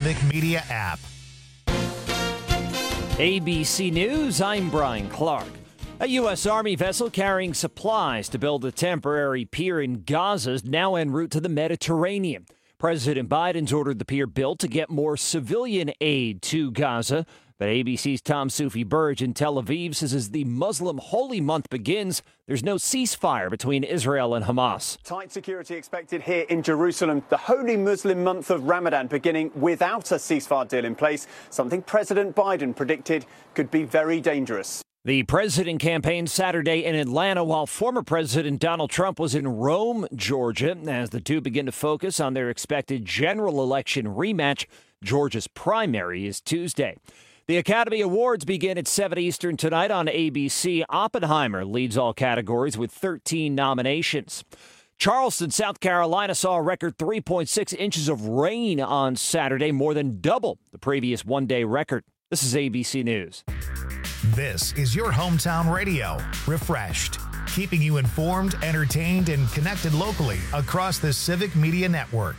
Civic Media app. ABC News, I'm Brian Clark. A U.S. Army vessel carrying supplies to build a temporary pier in Gaza is now en route to the Mediterranean. President Biden's ordered the pier built to get more civilian aid to Gaza. But ABC's Tom Soufi-Burge in Tel Aviv says as the Muslim Holy Month begins, there's no ceasefire between Israel and Hamas. Tight security expected here in Jerusalem. The holy Muslim month of Ramadan beginning without a ceasefire deal in place, something President Biden predicted could be very dangerous. The president campaigned Saturday in Atlanta while former President Donald Trump was in Rome, Georgia, as the two begin to focus on their expected general election rematch. Georgia's primary is Tuesday. The Academy Awards begin at 7 Eastern tonight on ABC. Oppenheimer leads all categories with 13 nominations. Charleston, South Carolina saw a record 3.6 inches of rain on Saturday, more than double the previous one-day record. This is ABC News. This is your hometown radio, Refreshed, keeping you informed, entertained, and connected locally across the Civic Media Network.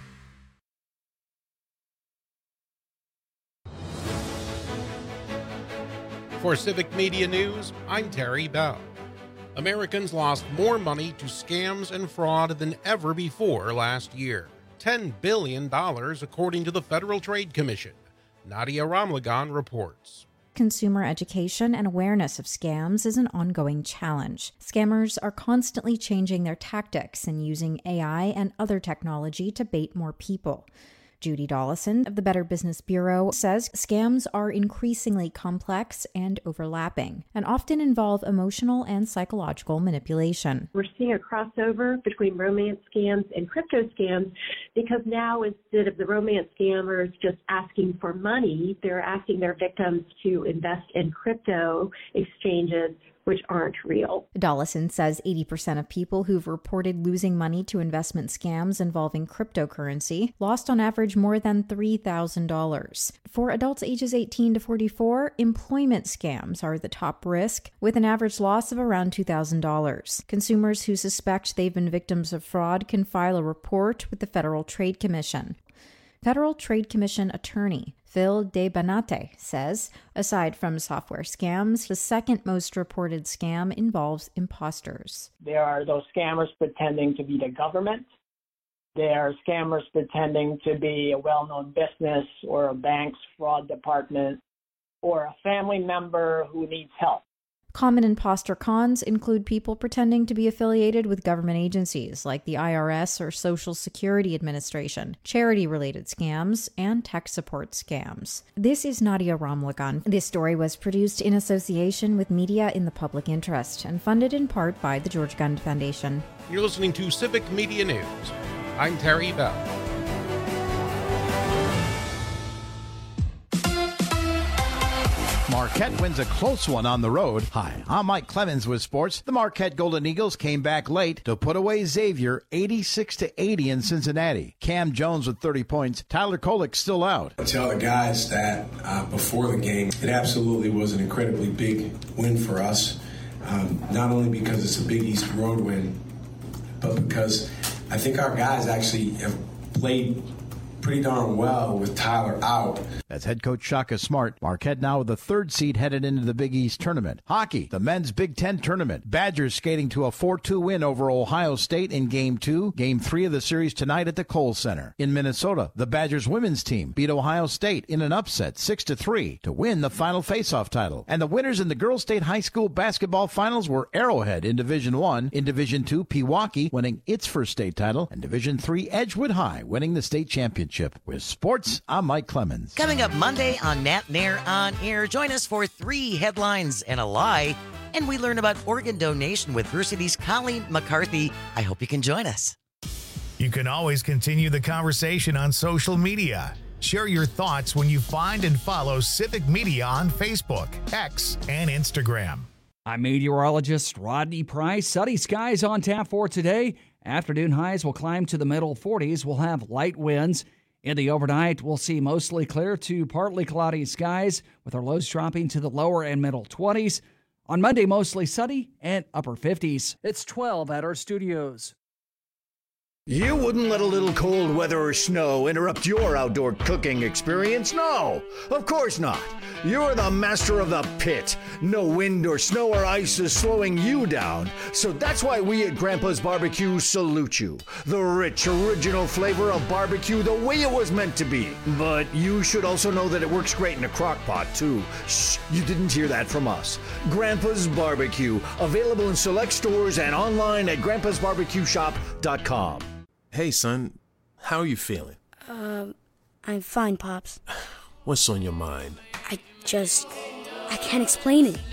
For Civic Media News, I'm Terry Bell. Americans lost more money to scams and fraud than ever before last year. $10 billion, according to the Federal Trade Commission. Nadia Ramlagan reports. Consumer education and awareness of scams is an ongoing challenge. Scammers are constantly changing their tactics and using AI and other technology to bait more people. Judy Dollison of the Better Business Bureau says scams are increasingly complex and overlapping, and often involve emotional and psychological manipulation. We're seeing a crossover between romance scams and crypto scams because now instead of the romance scammers just asking for money, they're asking their victims to invest in crypto exchanges which aren't real. Dollison says 80% of people who've reported losing money to investment scams involving cryptocurrency lost on average more than $3,000. For adults ages 18 to 44, employment scams are the top risk, with an average loss of around $2,000. Consumers who suspect they've been victims of fraud can file a report with the Federal Trade Commission. Federal Trade Commission attorney Phil DeBanate says, aside from software scams, the second most reported scam involves imposters. There are those scammers pretending to be the government. There are scammers pretending to be a well-known business or a bank's fraud department or a family member who needs help. Common imposter cons include people pretending to be affiliated with government agencies like the IRS or Social Security Administration, charity-related scams, and tech support scams. This is Nadia Ramlagan. This story was produced in association with Media in the Public Interest and funded in part by the George Gund Foundation. You're listening to Civic Media News. I'm Terry Bell. Marquette wins a close one on the road. Hi, I'm Mike Clemens with sports. The Marquette Golden Eagles came back late to put away Xavier 86-80 in Cincinnati. Cam Jones with 30 points. Tyler Kolek still out. I tell the guys that before the game, it absolutely was an incredibly big win for us. Not only because it's a Big East road win, but because I think our guys actually have played pretty darn well with Tyler out. That's head coach Shaka Smart. Marquette now with the third seed headed into the Big East tournament. Hockey, the men's Big Ten tournament. Badgers skating to a 4-2 win over Ohio State in Game 2. Game 3 of the series tonight at the Kohl Center. In Minnesota, the Badgers women's team beat Ohio State in an upset 6-3 to win the final faceoff title. And the winners in the Girls State High School basketball finals were Arrowhead in Division 1. In Division 2, Pewaukee winning its first state title. And Division 3, Edgewood High winning the state championship. With sports, I'm Mike Clemens. Coming up Monday on Nat Nair On Air, join us for 3 headlines and a lie, and we learn about organ donation with Versity's Colleen McCarthy. I hope you can join us. You can always continue the conversation on social media. Share your thoughts when you find and follow Civic Media on Facebook, X, and Instagram. I'm meteorologist Rodney Price. Sunny skies on tap for today. Afternoon highs will climb to the middle 40s. We'll have light winds. In the overnight, we'll see mostly clear to partly cloudy skies, with our lows dropping to the lower and middle 20s. On Monday, mostly sunny and upper 50s. It's 12 at our studios. You wouldn't let a little cold weather or snow interrupt your outdoor cooking experience? No, of course not. You're the master of the pit. No wind or snow or ice is slowing you down. So that's why we at Grandpa's Barbecue salute you. The rich, original flavor of barbecue the way it was meant to be. But you should also know that it works great in a crock pot, too. Shh, you didn't hear that from us. Grandpa's Barbecue, available in select stores and online at grandpasbarbecueshop.com. Hey, son, how are you feeling? I'm fine, Pops. What's on your mind? I can't explain it.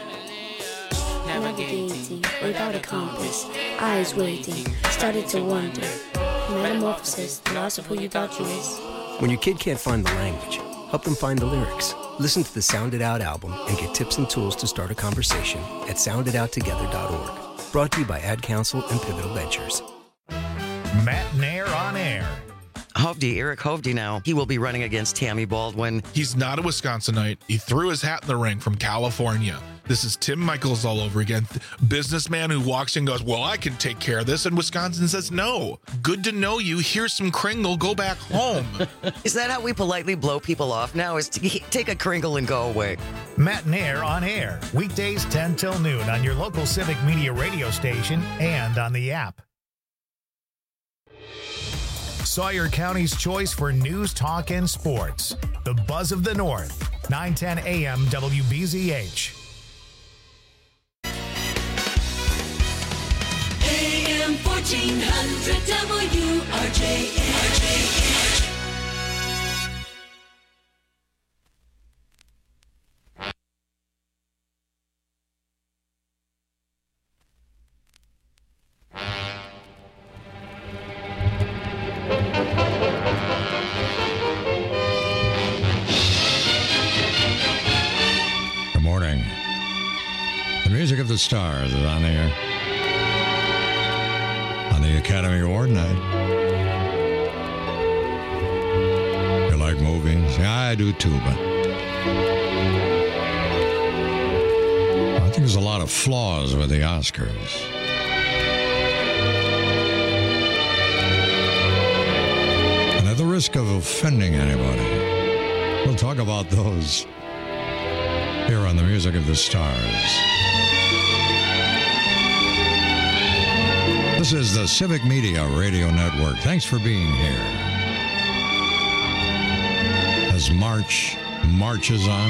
Navigating without a compass, eyes waiting, started to wonder. Metamorphosis, the loss of who you thought you is. When your kid can't find the language, help them find the lyrics. Listen to the Sound It Out album and get tips and tools to start a conversation at sounditouttogether.org. Brought to you by Ad Council and Pivotal Ventures. Matt Nair on air. Eric Hovde now. He will be running against Tammy Baldwin. He's not a Wisconsinite. He threw his hat in the ring from California. This is Tim Michaels all over again. Businessman who walks in and goes, well, I can take care of this. And Wisconsin says, no. Good to know you. Here's some Kringle. Go back home. Is that how we politely blow people off now? Is to take a Kringle and go away? Matt Nair on air. Weekdays 10 till noon on your local Civic Media radio station and on the app. Sawyer County's choice for news, talk, and sports. The Buzz of the North. 910 AM WBZH. AM 1400 WRJH. Music of the Stars is on the air on the Academy Award night. You like movies? Yeah, I do too, but I think there's a lot of flaws with the Oscars. And at the risk of offending anybody, we'll talk about those here on the Music of the Stars. This is the Civic Media Radio Network. Thanks for being here. As March marches on,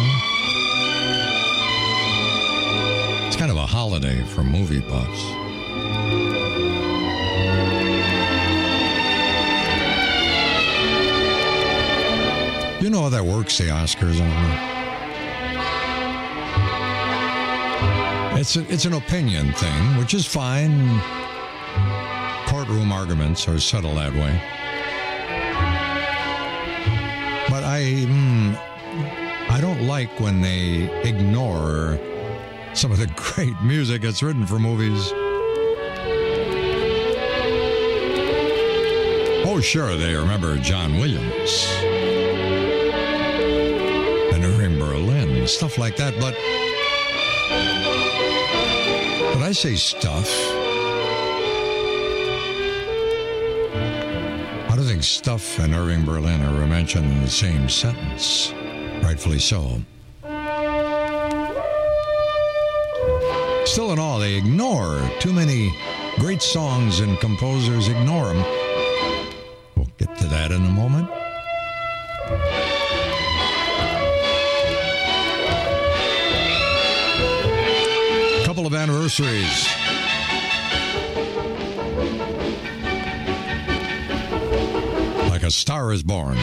it's kind of a holiday for movie buffs. You know how that works, the Oscars, It's an opinion thing, which is fine. Courtroom arguments are settled that way. But I don't like when they ignore some of the great music that's written for movies. Oh, sure, they remember John Williams and Irving Berlin, stuff like that, but I say stuff. I don't think stuff and Irving Berlin are mentioned in the same sentence. Rightfully so. Still in all, they ignore too many great songs and composers. Ignore them. We'll get to that in a moment. Couple of anniversaries. Like A Star Is Born.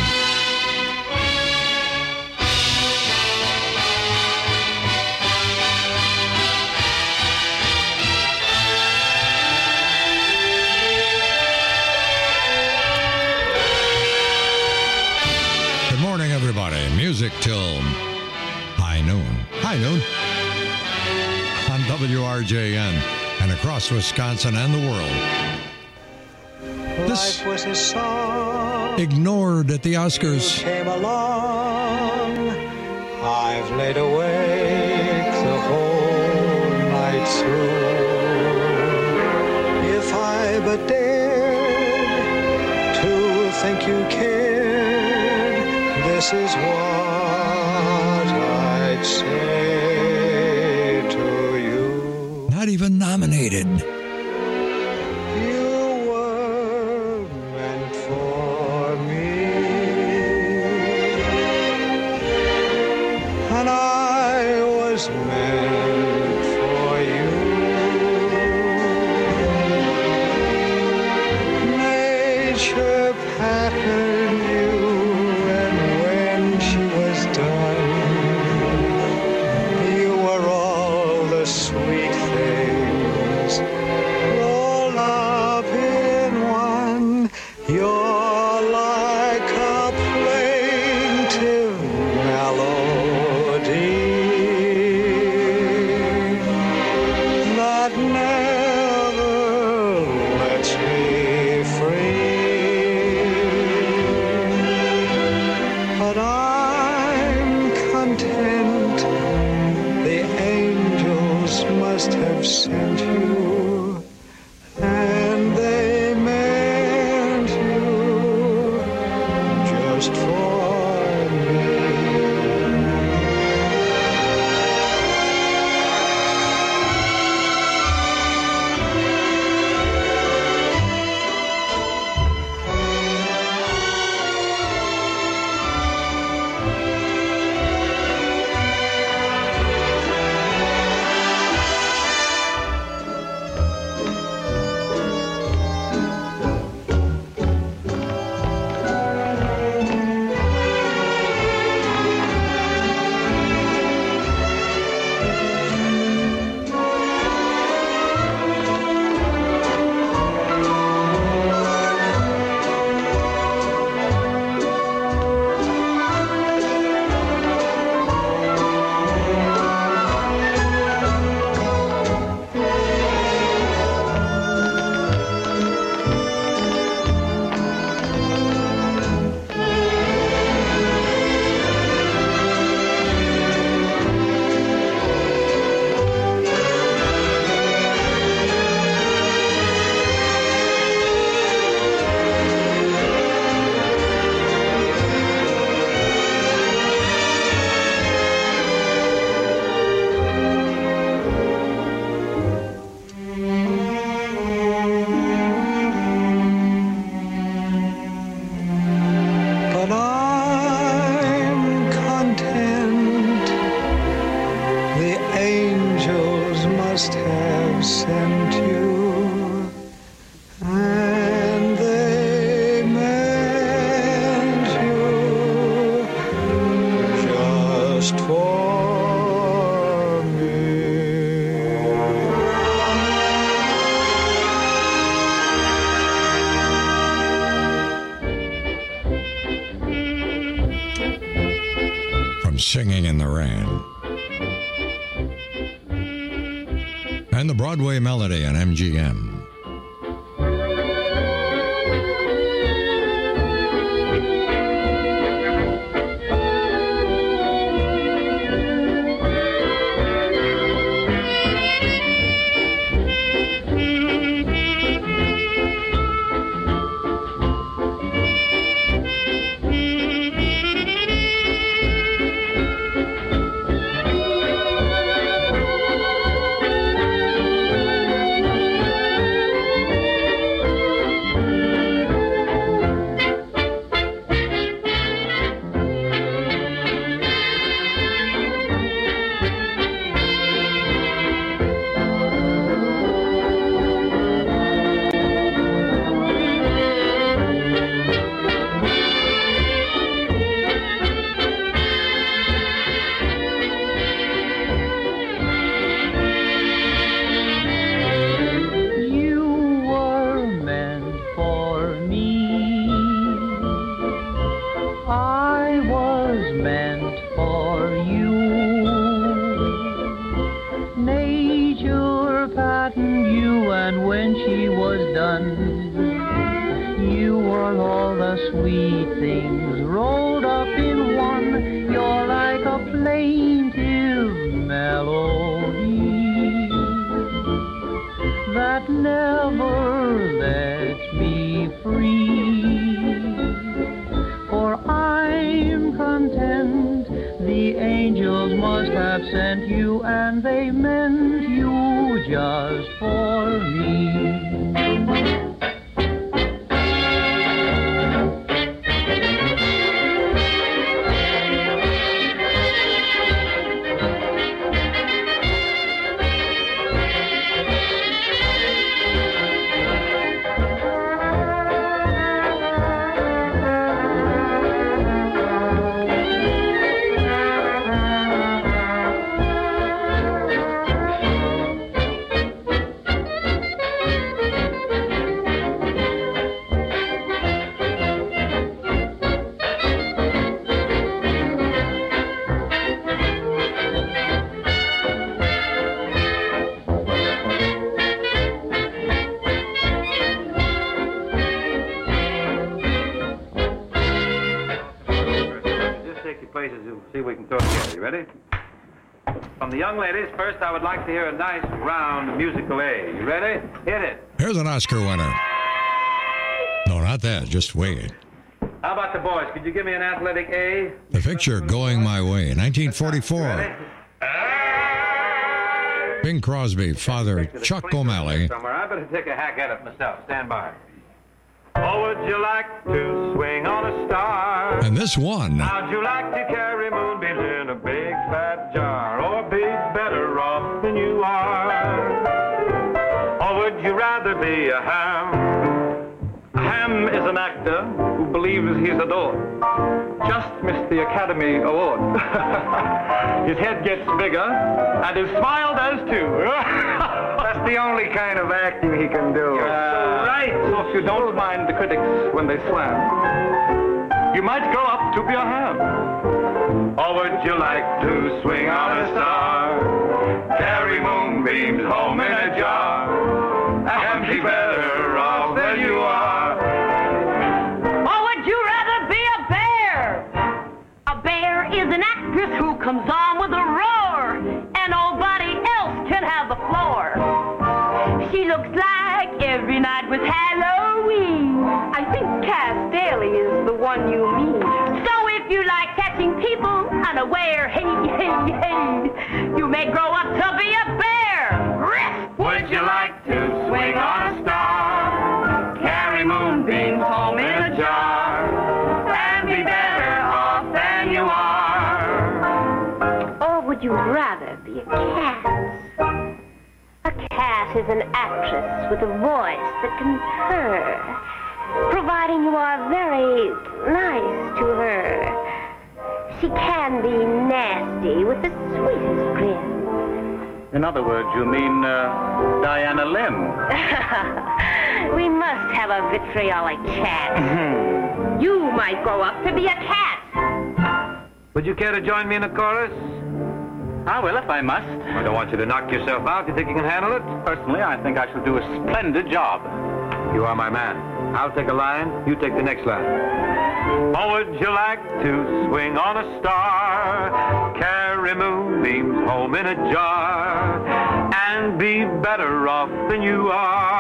Good morning, everybody. Music till high noon. High noon. On WRJN and across Wisconsin and the world. This was a song ignored at the Oscars. Came along. I've laid awake the whole night through. If I but dared think you cared, this is what I'd say to you. Not even nominated. You were meant for me, and I was meant for you. Nature patterned you, and when she was done, you were all the sweet things rolled up in one. You're like a plaintive melody that never lets me free. But I'm content, the angels must have sent you, and they meant you just for me. But I'm content, the angels must have sent you, and they meant you just for me. From Singing in the Rain. And the Broadway Melody on MGM. sweet things rolled up in one. You're like a plaintive melody that never lets me free. must have sent you, and they meant you just for me. From the young ladies, first I would like to hear a nice, round musical A. You ready? Hit it. Here's an Oscar winner. No, not that. Just wait. How about the boys? Could you give me an athletic A? The picture, Going My Way, 1944. Bing Crosby, Father Chuck O'Malley. Somewhere. I better take a hack at it myself. Stand by. Oh, would you like to swing on a star? And this one. How'd you like to carry moonbeams in a big fat jar? Or be better off than you are? Or would you rather be a ham? A ham is an actor who believes he's adored. Just missed the Academy Award. His head gets bigger, and his smile does too. That's the only kind of acting he can do. You're so right. So if you don't mind the critics when they slam, you might grow up to be a ham. Or would you like to swing on a star? Carry moonbeams home in a jar, and be better off than you are. Or would you rather be a bear? A bear is an actress who comes on with a roar, and nobody else can have the floor. She looks like every night was Halloween. I think Cass Daly is the one you mean. So if you like catching people unaware, hey, hey, hey, you may grow up to be a bear. Would you like to swing on a star? Carry moonbeams home in a jar, and be better off than you are? Or would you rather be a cat? A cat is an actress with a voice that can purr, providing you are very nice to her. She can be nasty with the sweetest grin. In other words, you mean Diana Lim? We must have a vitriolic chat. You might grow up to be a cat. Would you care to join me in a chorus? I will, if I must. I don't want you to knock yourself out. You think you can handle it? Personally, I think I shall do a splendid job. You are my man. I'll take a line, you take the next line. Or would you like to swing on a star? Carry moonbeams home in a jar, and be better off than you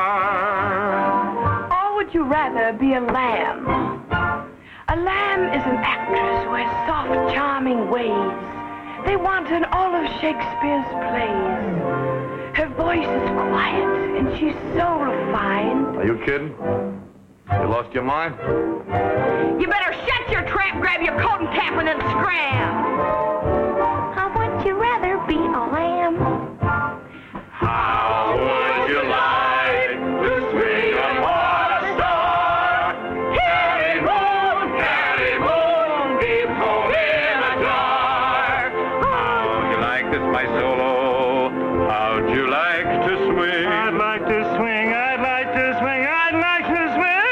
are? Or would you rather be a lamb? A lamb is an actress who has soft, charming ways. They want in all of Shakespeare's plays. Her voice is quiet, and she's so refined. Are you kidding? You lost your mind? You better shut your trap, grab your coat and cap, and then scram. How would you rather be a lamb? How would you like to swing upon a star? Carry moonbeams home in a jar. How would you like this, my solo? How'd you like to swing? I'd like to swing, I'd like to swing, I'd like to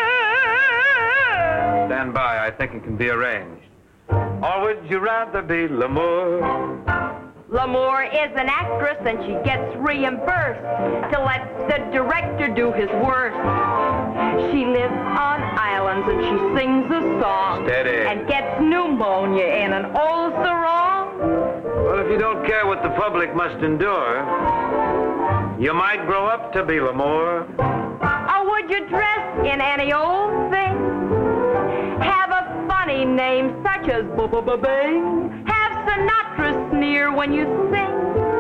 swing. Stand by, I think it can be arranged. Or would you rather be L'amour? L'amour is an actress, and she gets reimbursed to let the director do his worst. She lives on islands, and she sings a song. Steady. And gets pneumonia in an old sarong. Well, if you don't care what the public must endure, you might grow up to be L'amour. Or would you dress in any old thing? Have a funny name such as Bing. Have Sinatra sneer when you sing?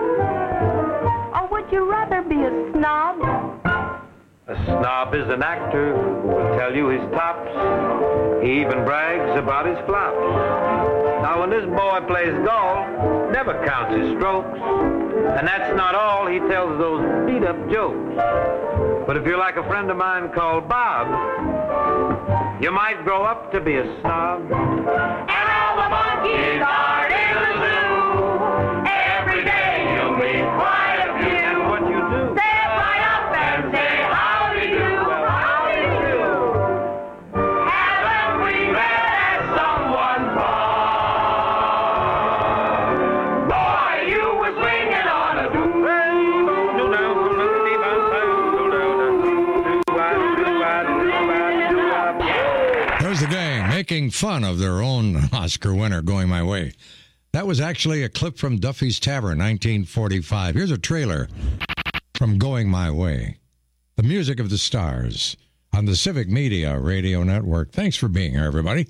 Or would you rather be a snob? A snob is an actor who will tell you his tops. He even brags about his flops. Now, when this boy plays golf, never counts his strokes. And that's not all, he tells those beat-up jokes. But if you're like a friend of mine called Bob, you might grow up to be a snob. And all the monkeys are in the zoo. Every day you'll meet quite a few. And what you do? Step right up and say, howdy do, howdy do. Haven't we met at someone's bar? Boy, you were swinging on a There's the gang making fun of their own Oscar winner, Going My Way. That was actually a clip from Duffy's Tavern, 1945. Here's a trailer from Going My Way. The music of the stars on the Civic Media Radio Network. Thanks for being here, everybody.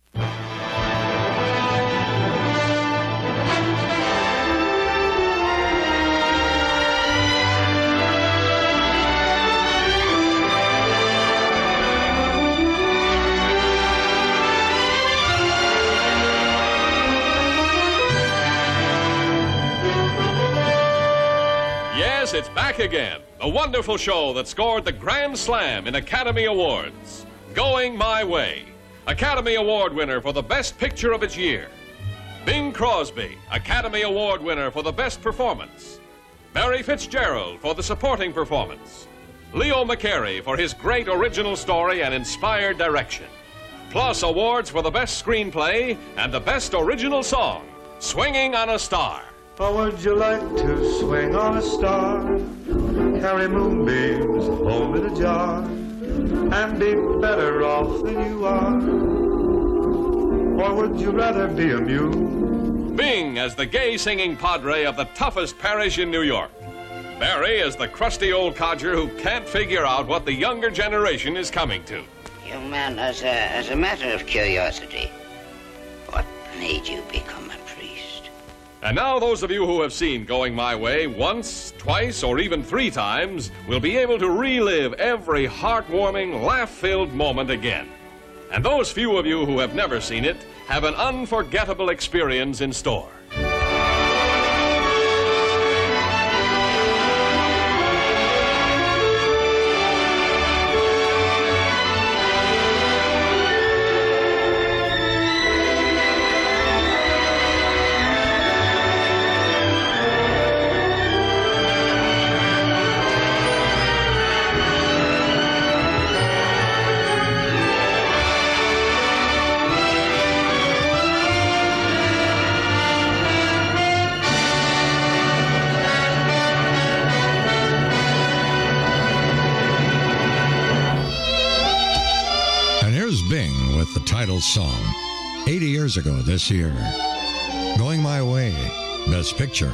Yes, it's back again. The wonderful show that scored the Grand Slam in Academy Awards. Going My Way. Academy Award winner for the best picture of its year. Bing Crosby, Academy Award winner for the best performance. Mary Fitzgerald for the supporting performance. Leo McCarey for his great original story and inspired direction. Plus awards for the best screenplay and the best original song, Swinging on a Star. Or would you like to swing on a star, carry moonbeams home in a jar, and be better off than you are? Or would you rather be a mule? Bing as the gay singing padre of the toughest parish in New York. Barry as the crusty old codger who can't figure out what the younger generation is coming to. Young man, as a matter of curiosity, what made you become a priest? And now those of you who have seen Going My Way once, twice, or even 3 times will be able to relive every heartwarming, laugh-filled moment again. And those few of you who have never seen it have an unforgettable experience in store. Bing with the title song. 80 years ago this year. Going My Way, Best Picture.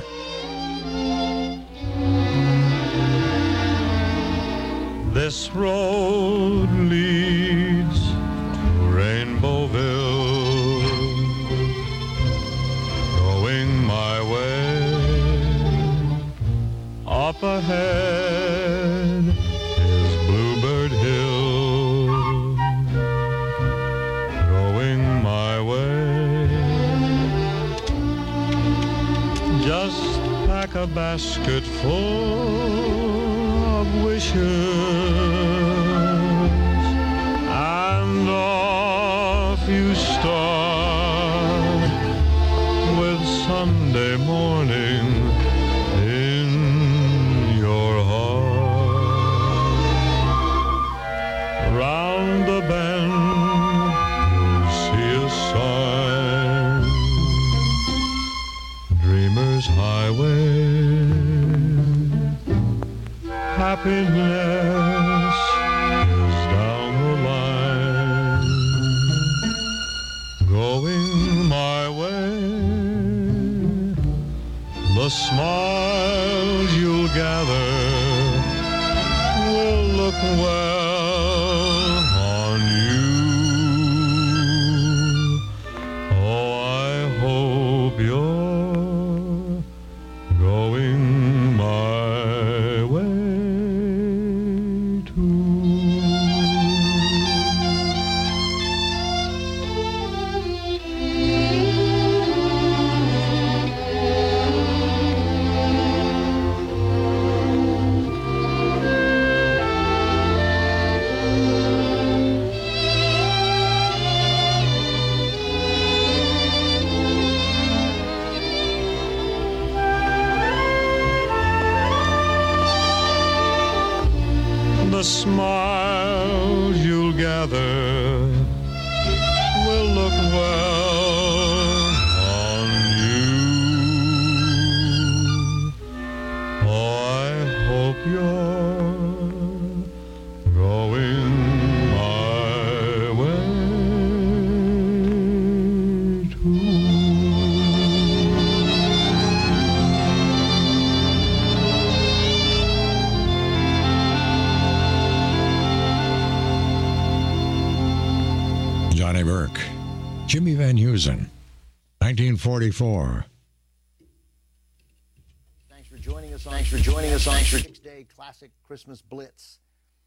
This road leads to Rainbowville, going my way. Up ahead is Bluebird Hill, going my way. Just pack a basket full of wishes, and off you start with Sunday morning in your heart. Round the bend you'll see a sign, Dreamer's Highway. Happiness is down the line, going my way. The smiles you'll gather will look well on you. Oh, I hope hope you're going my way too. The smiles you'll gather will look well on you. Oh, I hope you're going my way too. Johnny Burke, Jimmy Van Heusen, 1944. Thanks for joining us on 6-Day Classic Christmas Blitz.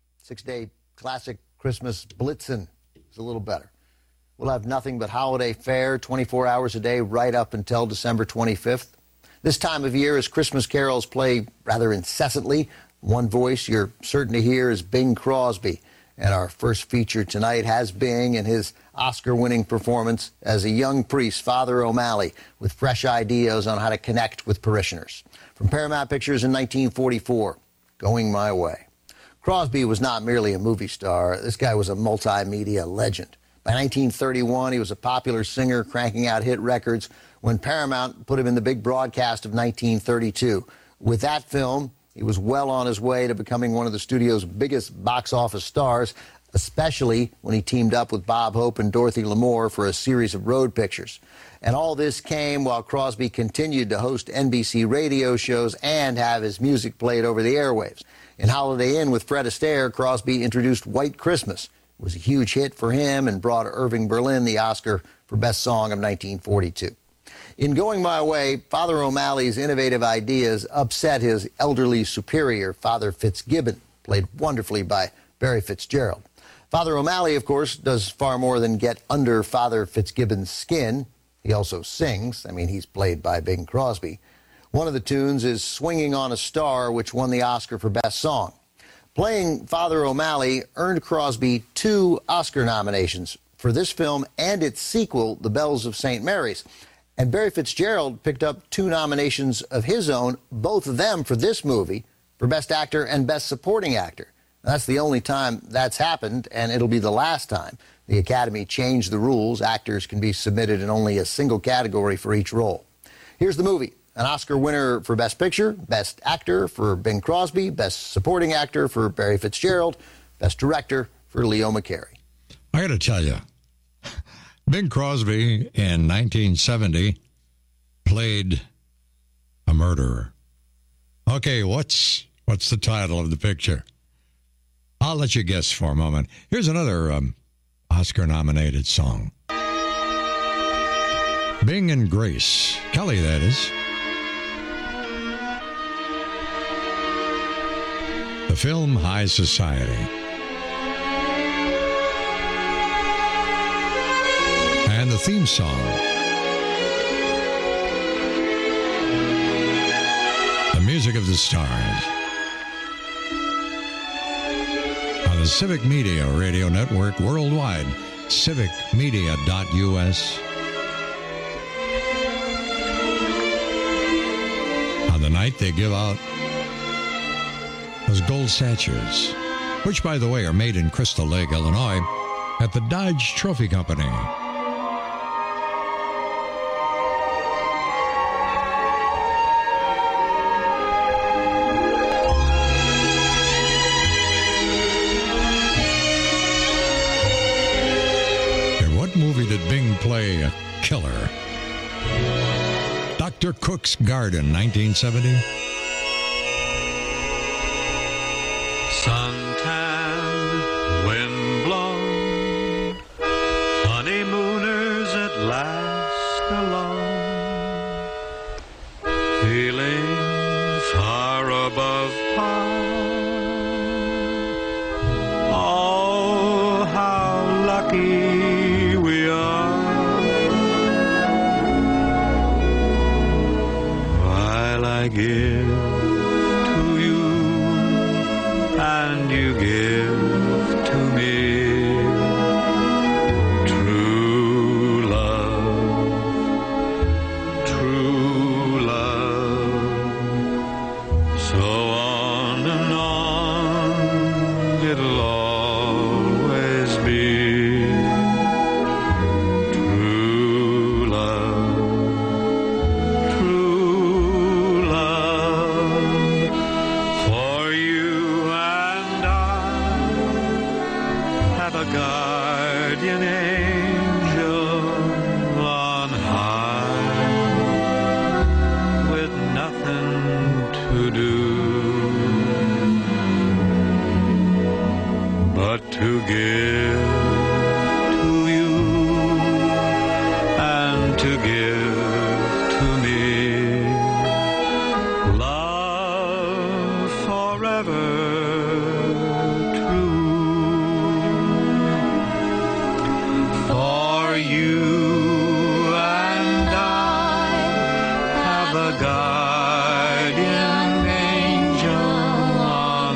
6-Day Classic Christmas Blitzen is a little better. We'll have nothing but holiday fare 24 hours a day right up until December 25th. This time of year, as Christmas carols play rather incessantly, one voice you're certain to hear is Bing Crosby. And our first feature tonight has Bing and his Oscar-winning performance as a young priest, Father O'Malley, with fresh ideas on how to connect with parishioners. From Paramount Pictures in 1944, Going My Way. Crosby was not merely a movie star. This guy was a multimedia legend. By 1931, he was a popular singer, cranking out hit records when Paramount put him in the big broadcast of 1932. With that film, he was well on his way to becoming one of the studio's biggest box office stars, especially when he teamed up with Bob Hope and Dorothy Lamour for a series of road pictures. And all this came while Crosby continued to host NBC radio shows and have his music played over the airwaves. In Holiday Inn with Fred Astaire, Crosby introduced White Christmas. It was a huge hit for him and brought Irving Berlin the Oscar for Best Song of 1942. In Going My Way, Father O'Malley's innovative ideas upset his elderly superior, Father Fitzgibbon, played wonderfully by Barry Fitzgerald. Father O'Malley, of course, does far more than get under Father Fitzgibbon's skin. He also sings. I mean, he's played by Bing Crosby. One of the tunes is Swinging on a Star, which won the Oscar for Best Song. Playing Father O'Malley earned Crosby 2 Oscar nominations for this film and its sequel, The Bells of St. Mary's. And Barry Fitzgerald picked up 2 nominations of his own, both of them for this movie, for Best Actor and Best Supporting Actor. That's the only time that's happened, and it'll be the last time. The Academy changed the rules. Actors can be submitted in only a single category for each role. Here's the movie. An Oscar winner for Best Picture, Best Actor for Bing Crosby, Best Supporting Actor for Barry Fitzgerald, Best Director for Leo McCarey. I got to tell you, Bing Crosby in 1970 played a murderer. Okay, what's the title of the picture? I'll let you guess for a moment. Here's another Oscar-nominated song. Bing and Grace Kelly, that is. The film High Society. And the theme song. The Music of the Stars. On the Civic Media Radio Network worldwide, civicmedia.us. On the night they give out those gold statues, which, by the way, are made in Crystal Lake, Illinois, at the Dodge Trophy Company. Did Bing play a killer? Dr. Cook's Garden, 1970. Suntan, wind-blown, honeymooners at last alone. give to me love forever true. For you and I have a guardian angel on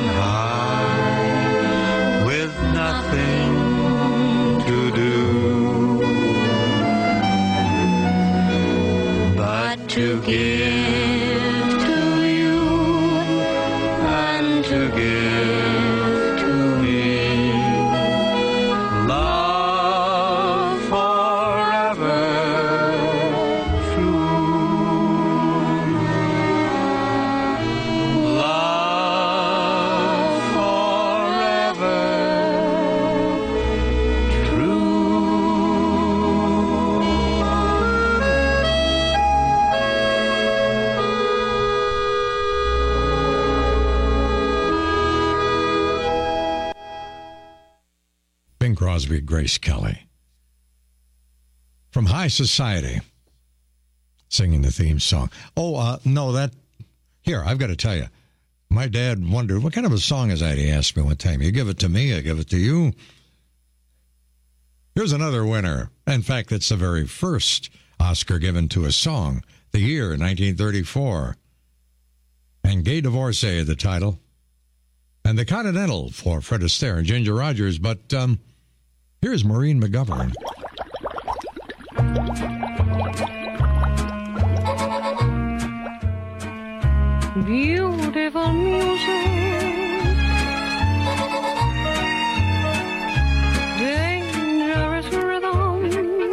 high, with nothing to do but to give to you and to give to me love forever true. Love forever Bing Crosby, Grace Kelly. From High Society, singing the theme song. Here, I've got to tell you. My dad wondered, what kind of a song is that? He asked me one time. You give it to me, I give it to you. Here's another winner. In fact, it's the very first Oscar given to a song. The year, 1934. And Gay Divorcee, the title. And the Continental for Fred Astaire and Ginger Rogers. But here's Maureen McGovern. Beautiful music, dangerous rhythm.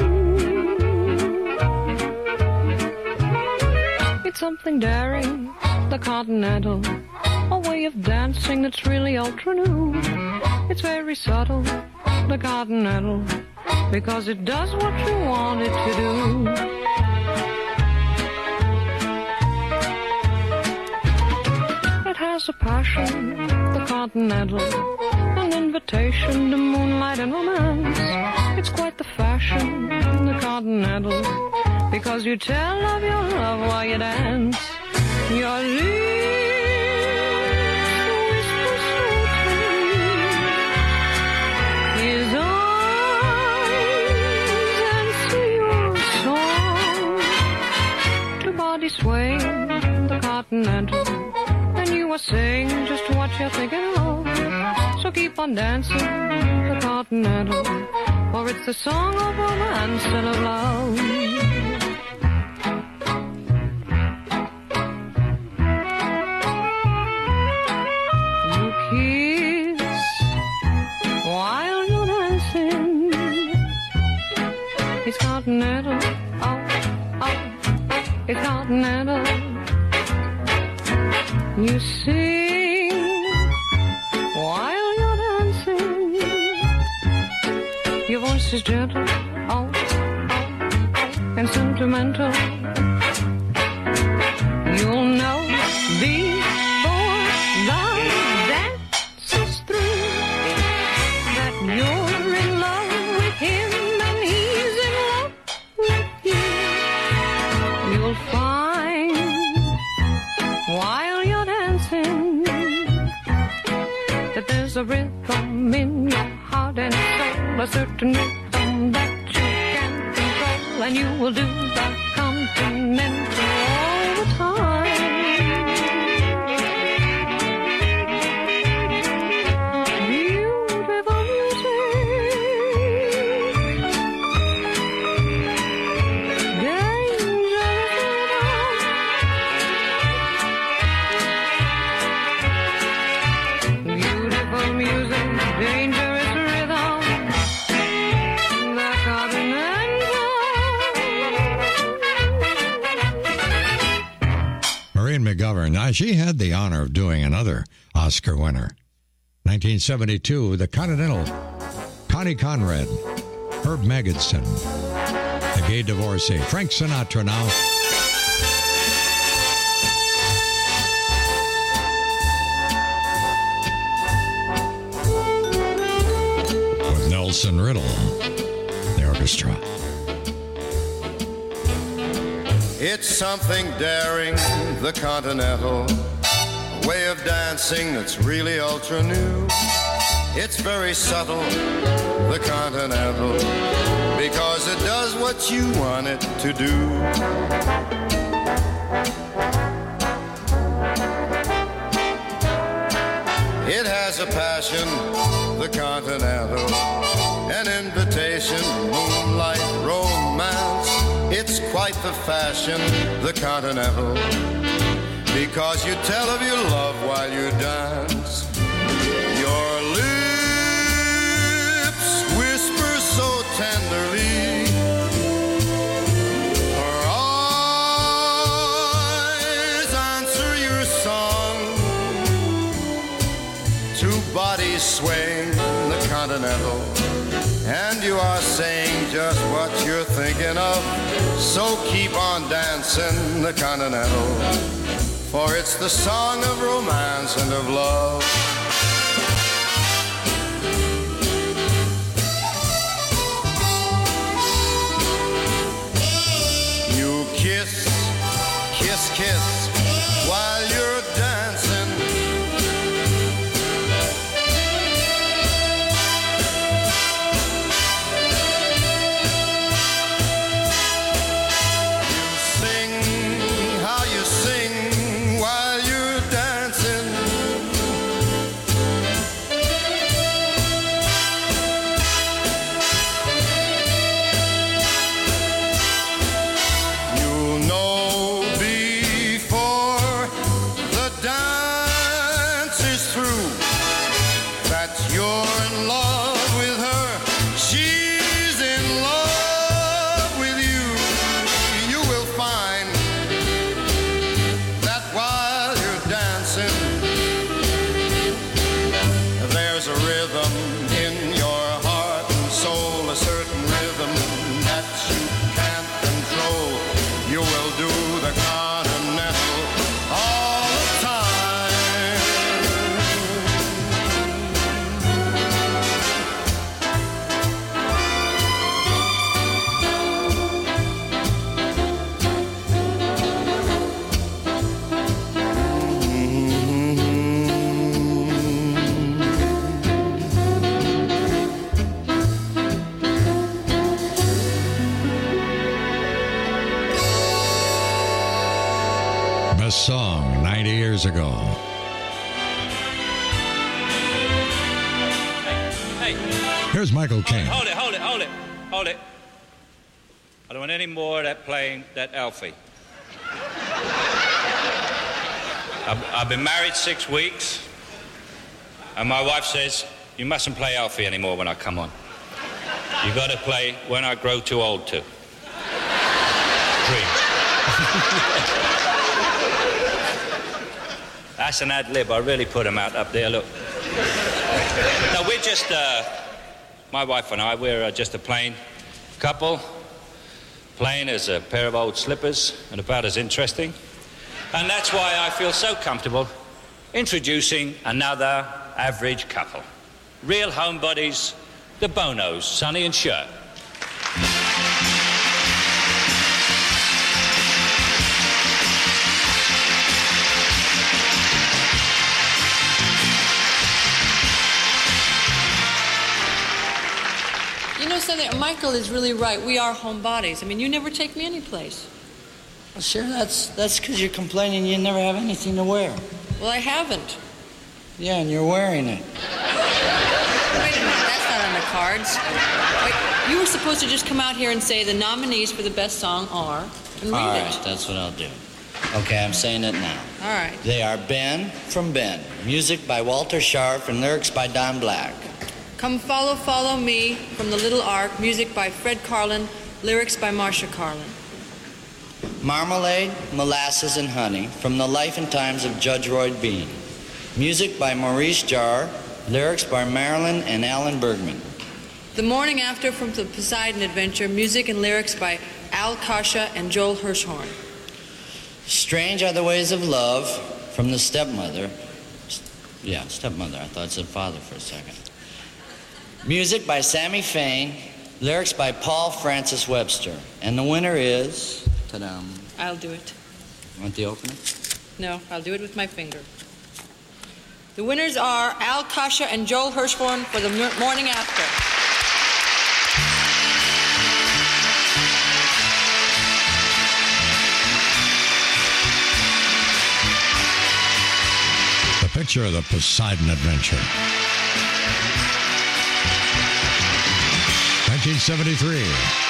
It's something daring, the Continental, a way of dancing that's really ultra new. It's very subtle, the Continental, because it does what you want it to do. Has a passion, the Continental, an invitation to moonlight and romance. It's quite the fashion, the Continental, because you tell of your love while you dance. Your lips whisper sweetly, his eyes answer your song. To body sway, the Continental, you are saying just what you're thinking of. So keep on dancing the Continental, for it's the song of romance and of love. You kiss while you're dancing. It's Continental, oh, it's Continental. You sing while you're dancing. Your voice is gentle, oh, and sentimental. You'll know before the dance is through that you're in love with him and he's in love with you. You'll find while you're dancing that there's a rhythm in your heart and soul, a certain rhythm that you can't control, and you will do the Continental all the time. Beautiful music, dangerous rhythm, the Continental. Maureen McGovern. Now, she had the honor of doing another Oscar winner. 1972, the Continental. Connie Conrad, Herb Magidson, The Gay Divorcee. Frank Sinatra now. Nelson Riddle, the orchestra. It's something daring, the Continental, a way of dancing that's really ultra new. It's very subtle, the Continental, because it does what you want it to do. It has a passion, the Continental, an invitation, moonlight romance. It's quite the fashion, the Continental, because you tell of your love while you dance. Your lips whisper so tenderly, her eyes answer your song. Two bodies swaying, the Continental, and you are saying just what you're thinking of. So keep on dancing, the Continental, for it's the song of romance and of love. You kiss, kiss, kiss while you're dancing. Song 90 years ago. Hey. Here's Michael Caine. Hold it. I don't want any more of that playing that Alfie. I've been married 6 weeks, and my wife says, you mustn't play Alfie anymore when I come on. You got to play When I Grow Too Old To. Dreams. That's an ad lib. I really put him out up there. Look. No, we're just, my wife and I, we're just a plain couple. Plain as a pair of old slippers and about as interesting. And that's why I feel so comfortable introducing another average couple. Real homebodies, the Bonos, Sonny and Cher. You know something? Michael is really right. We are homebodies. I mean, you never take me anyplace. Well, sure, that's because you're complaining you never have anything to wear. Well, I haven't. Yeah, and you're wearing it. Wait a minute, that's not on the cards. Wait, you were supposed to just come out here and say the nominees for the best song are, and read All it. right, that's what I'll do. Okay, I'm saying it now. All right. They are Ben from Ben, music by Walter Scharf and lyrics by Don Black. Come Follow, Follow Me from The Little Ark, music by Fred Carlin, lyrics by Marcia Carlin. Marmalade, Molasses, and Honey from The Life and Times of Judge Roy Bean. Music by Maurice Jarre, lyrics by Marilyn and Alan Bergman. The Morning After from The Poseidon Adventure, music and lyrics by Al Kasha and Joel Hirschhorn. Strange Are the Ways of Love from The Stepmother. Yeah, Stepmother. I thought it said father for a second. Music by Sammy Fain, lyrics by Paul Francis Webster. And the winner is Ta-da. I'll do it. Want the opener? No, I'll do it with my finger. The winners are Al Kasha and Joel Hirschhorn for the morning after. The picture of the Poseidon Adventure. 1973.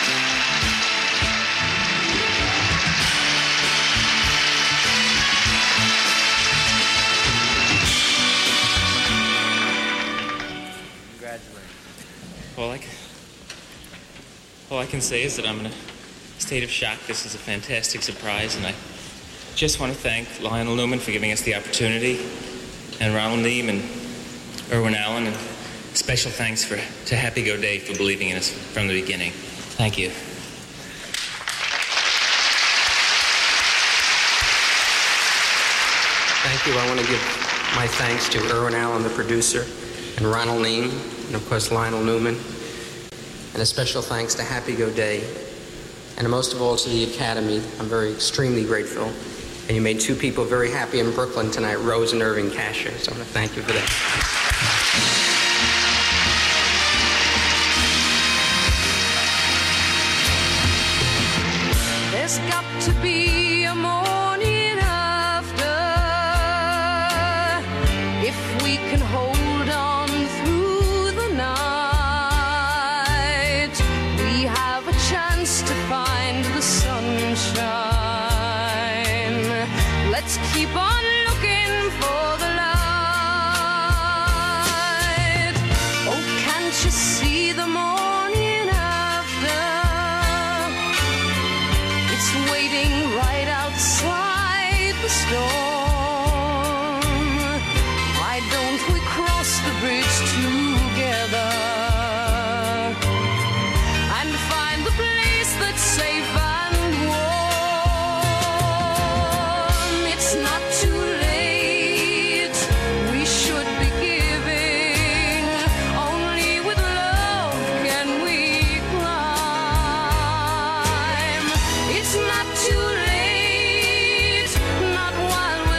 All I can say is that I'm in a state of shock. This is a fantastic surprise, and I just want to thank Lionel Newman for giving us the opportunity, and Ronald Neame and Irwin Allen, and special thanks to Happy Go Day for believing in us from the beginning. Thank you. Thank you. I want to give my thanks to Irwin Allen, the producer, and Ronald Neame, and of course Lionel Newman. And a special thanks to Happy Go Day, and most of all to the Academy. I'm extremely grateful. And you made two people very happy in Brooklyn tonight, Rose and Irving Kasher. So I want to thank you for that. There's got to be a morning after, if we can hold on through the night. We have a chance to find the sunshine. Let's keep on looking for the light. Oh, can't you see the morning after? It's waiting right outside the storm. Why don't we cross the bridge together and find the place that's safe and warm? It's not too late. We should be giving. Only with love can we climb. It's not too late, not while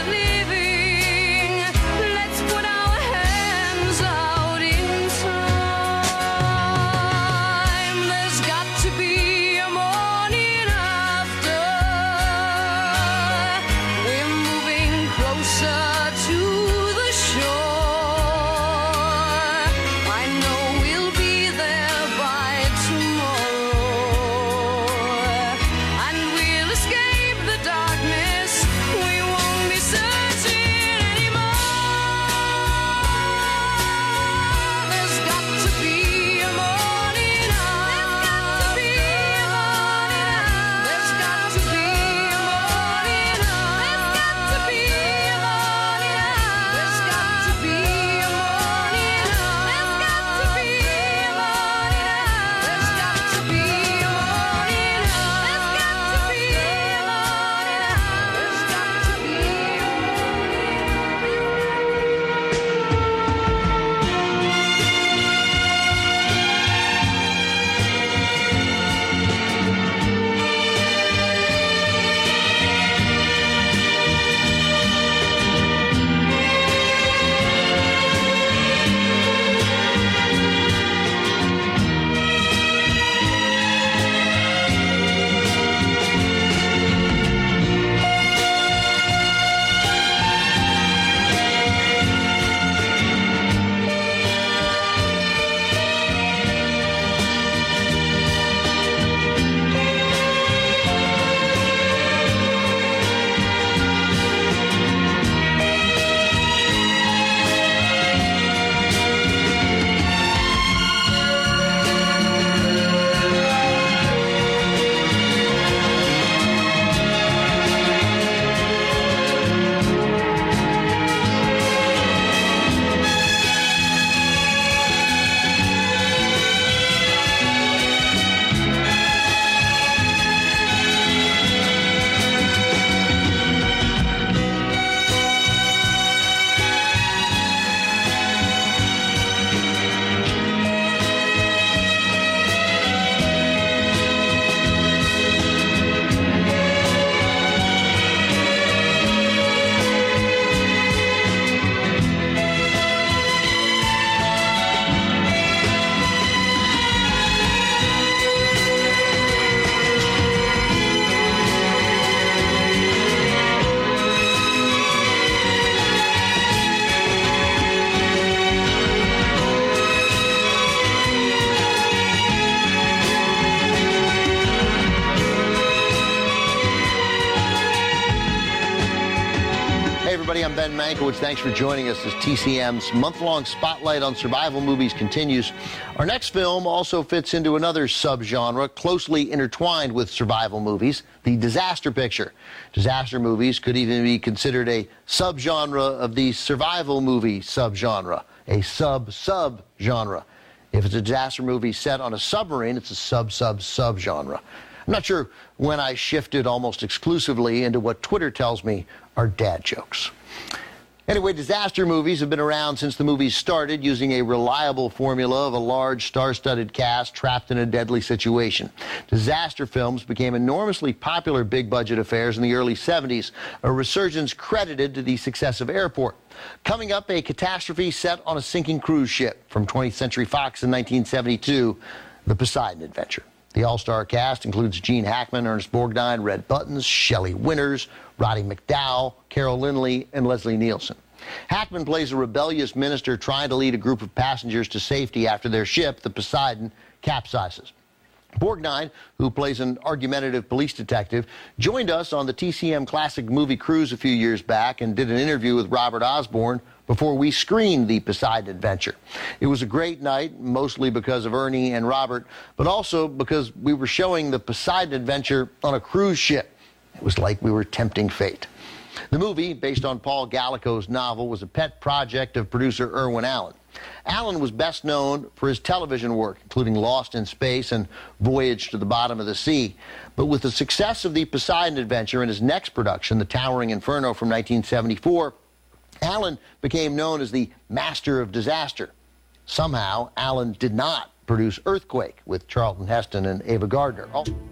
everybody. I'm Ben Mankiewicz. Thanks for joining us as TCM's month-long spotlight on survival movies continues. Our next film also fits into another subgenre closely intertwined with survival movies, the disaster picture. Disaster movies could even be considered a subgenre of the survival movie subgenre, a sub-subgenre. If it's a disaster movie set on a submarine, it's a sub-sub-subgenre. I'm not sure when I shifted almost exclusively into what Twitter tells me are dad jokes. Anyway, disaster movies have been around since the movies started, using a reliable formula of a large, star-studded cast trapped in a deadly situation. Disaster films became enormously popular big-budget affairs in the early 70s, a resurgence credited to the success of Airport. Coming up, a catastrophe set on a sinking cruise ship from 20th Century Fox in 1972, The Poseidon Adventure. The all-star cast includes Gene Hackman, Ernest Borgnine, Red Buttons, Shelley Winters, Roddy McDowall, Carol Lindley, and Leslie Nielsen. Hackman plays a rebellious minister trying to lead a group of passengers to safety after their ship, the Poseidon, capsizes. Borgnine, who plays an argumentative police detective, joined us on the TCM Classic Movie Cruise a few years back and did an interview with Robert Osborne before we screened The Poseidon Adventure. It was a great night, mostly because of Ernie and Robert, but also because we were showing The Poseidon Adventure on a cruise ship. It was like we were tempting fate. The movie, based on Paul Gallico's novel, was a pet project of producer Irwin Allen. Allen was best known for his television work, including Lost in Space and Voyage to the Bottom of the Sea. But with the success of The Poseidon Adventure and his next production, The Towering Inferno from 1974, Allen became known as the master of disaster. Somehow, Allen did not produce Earthquake with Charlton Heston and Ava Gardner.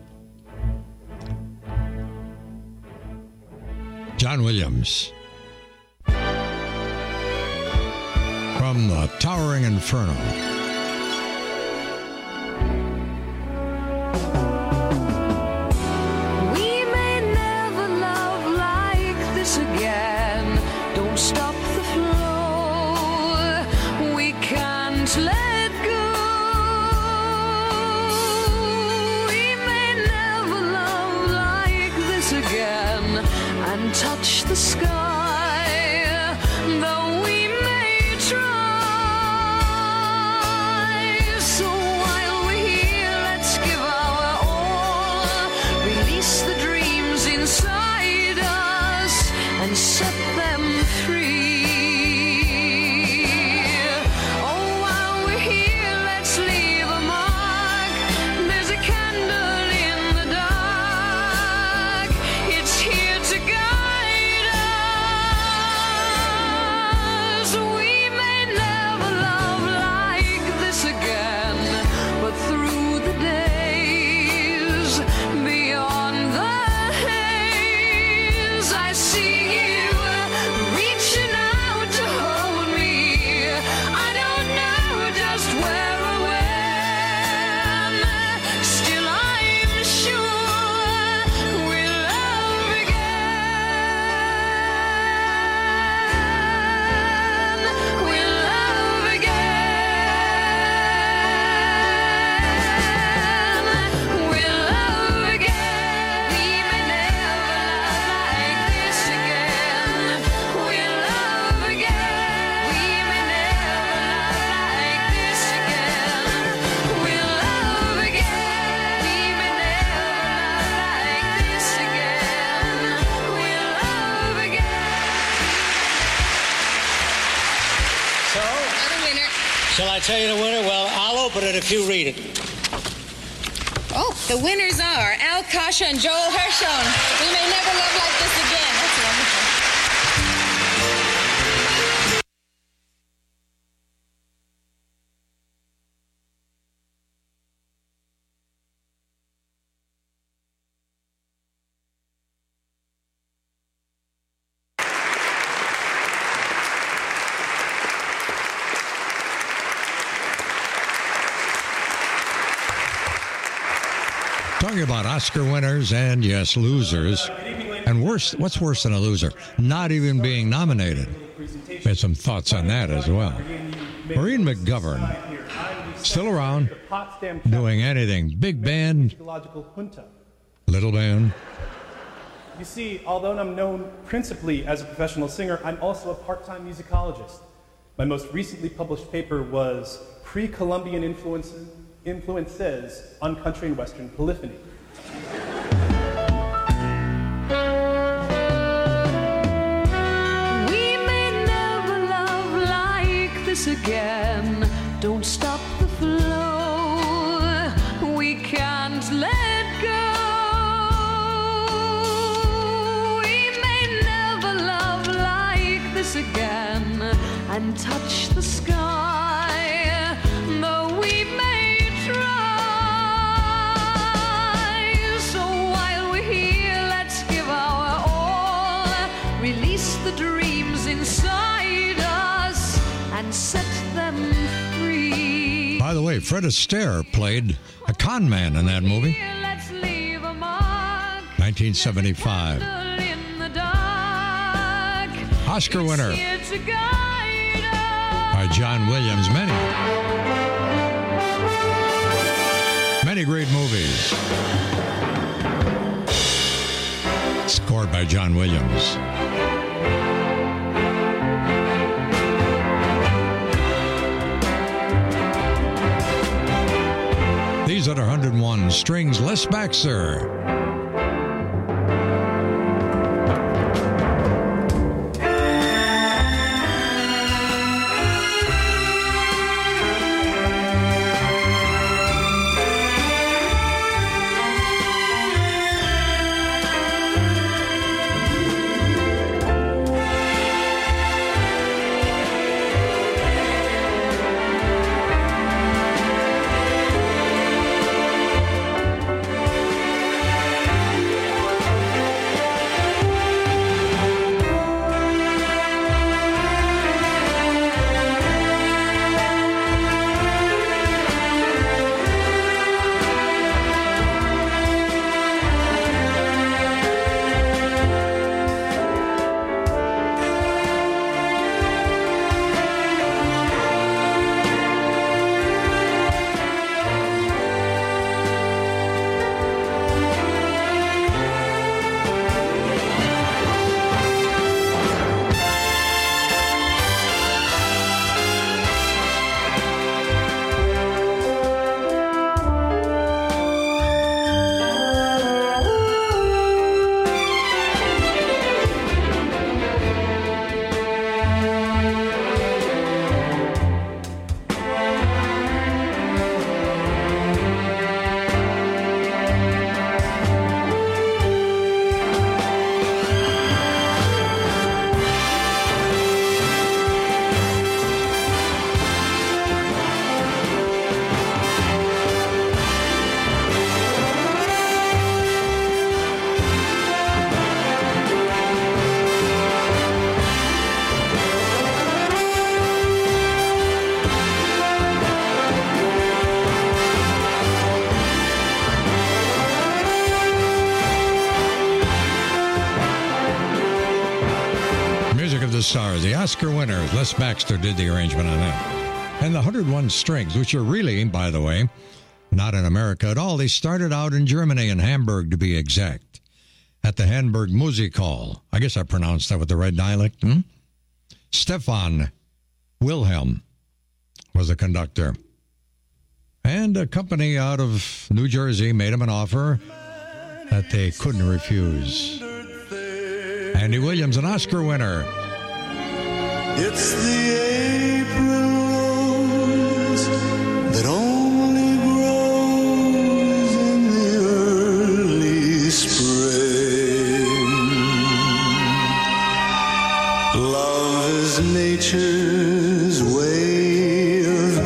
John Williams. From The Towering Inferno. We may never love like this again. Don't stop the flow. We can't let go. We may never love like this again and touch the sky, though we may try. So while we're here, let's give our all. Release the dreams inside us and set them free. Oh, while we're here, let's leave a mark. There's a candle in the dark. It's here to guide us. We may never love like this again, but through the days, beyond the haze, I see you reaching out to hold me. I don't know just where or when. Still, I'm sure we'll love again. We'll love again. We'll love again. We may never love like this again. We'll love again. We may never love like this again. We'll love again. We may never love like this again. We'll love again. So, shall I tell you the winner? Well, I'll open it if you read it. Oh, the winners are Al Kasha and Joel Hershon. We may never love like this again. That's wonderful. Talking about Oscar winners and, yes, losers. And worse, what's worse than a loser? Not even being nominated. We had some thoughts on that as well. Maureen McGovern, still around, doing anything. Big band, little band. You see, although I'm known principally as a professional singer, I'm also a part-time musicologist. My most recently published paper was Pre-Columbian Influences on Country and Western Polyphony. We may never love like this again. Don't stop the flow. We can't let go. We may never love like this again and touch the sky, though we may try. So while we're here, let's give our all, release the dreams inside us and set them free. By the way, Fred Astaire played a con man in that movie. Let's leave a mark 1975. in the dark. Oscar winner Here to guide us. by John Williams. Many great movies. Scored by John Williams. These are 101 Strings, Les Baxter. Stars, the Oscar winner, Les Baxter did the arrangement on that. And the 101 Strings, which are really, by the way, not in America at all. They started out in Germany, in Hamburg to be exact, at the Hamburg Musikhall. I guess I pronounced that with the right dialect. Stefan Wilhelm was a conductor. And a company out of New Jersey made him an offer that they couldn't refuse. Andy Williams, an Oscar winner. It's the April rose that only grows in the early spring. Love is nature's way of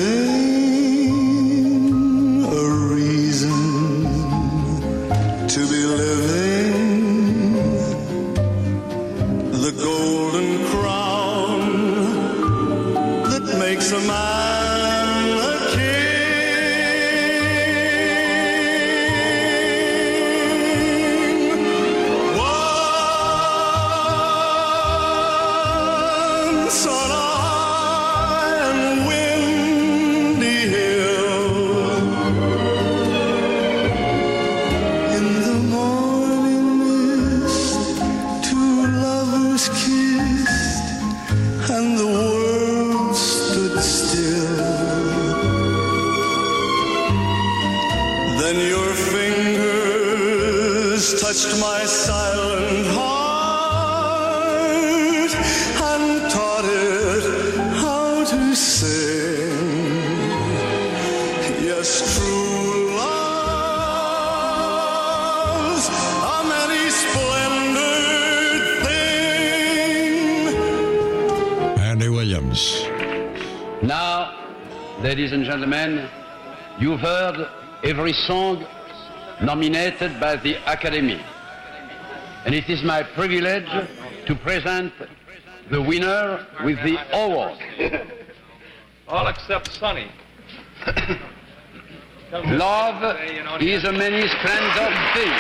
giving a reason to be living. The golden crown makes a man a king. Once on a ladies and gentlemen, you've heard every song nominated by the Academy. And it is my privilege to present the winner with the award. All except Sonny. Love is a many splendid thing.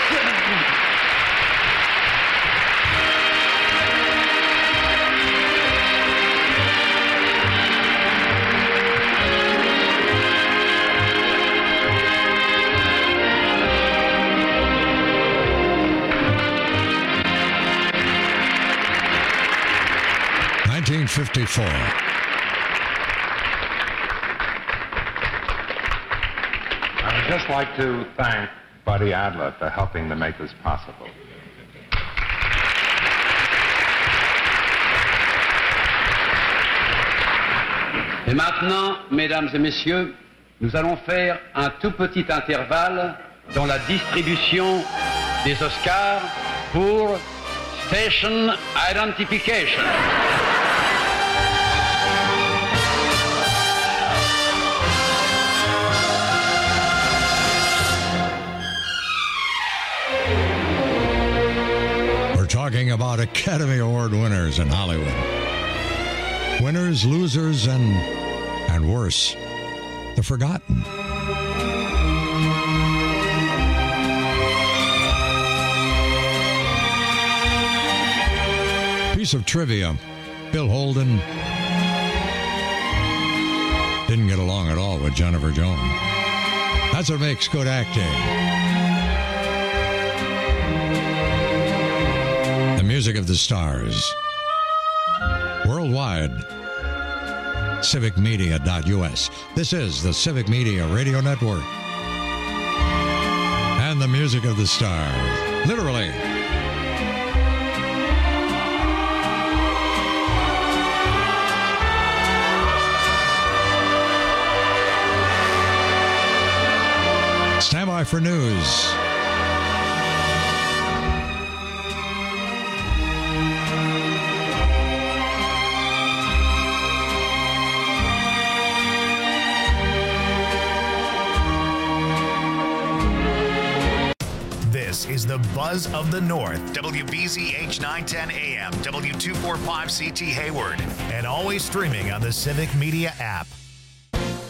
'54. I would just like to thank Buddy Adler for helping to make this possible. Et maintenant, mesdames et messieurs, nous allons faire un tout petit intervalle dans la distribution des Oscars pour Station Identification. Talking about Academy Award winners in Hollywood. Winners, losers, and worse, the forgotten. Piece of trivia. Bill Holden didn't get along at all with Jennifer Jones. That's what makes good acting. Music of the Stars. Worldwide, civicmedia.us. This is the Civic Media Radio Network. And the music of the stars. Literally. Stand by for news. Is the Buzz of the North, WBZH 910 AM, W245CT Hayward, and always streaming on the Civic Media app.